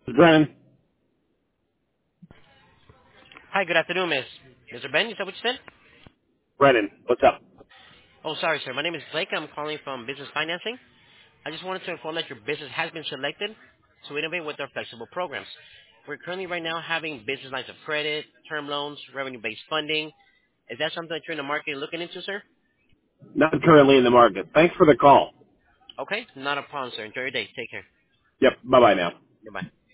Brennan. Hi, good afternoon, Mr. Ben. Is that what you said? Brennan, what's up? Oh, sorry, sir. My name is Blake. I'm calling from Business Financing. I just wanted to inform that your business has been selected to innovate with our flexible programs. We're currently right now having business lines of credit, term loans, revenue-based funding. Is that something that you're in the market looking into, sir? Not currently in the market. Thanks for the call. Okay, not a problem, sir. Enjoy your day. Take care. Yep. Bye-bye now. Goodbye.